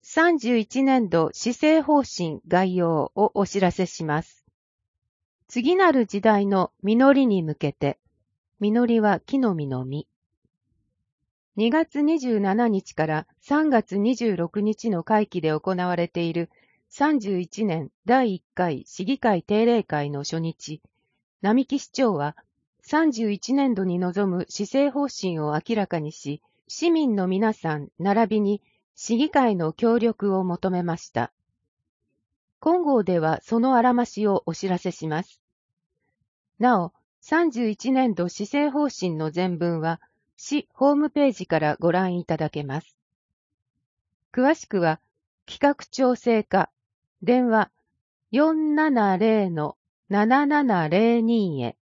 31年度施政方針概要をお知らせします。次なる時代の実りに向けて、実りは木の実の実。2月27日から3月26日の会期で行われている31年第1回市議会定例会の初日、並木市長は31年度に臨む施政方針を明らかにし、市民の皆さん並びに市議会の協力を求めました。今号ではそのあらましをお知らせします。なお、31年度施政方針の全文は、市ホームページからご覧いただけます。詳しくは、企画調整課、電話470-7702へ。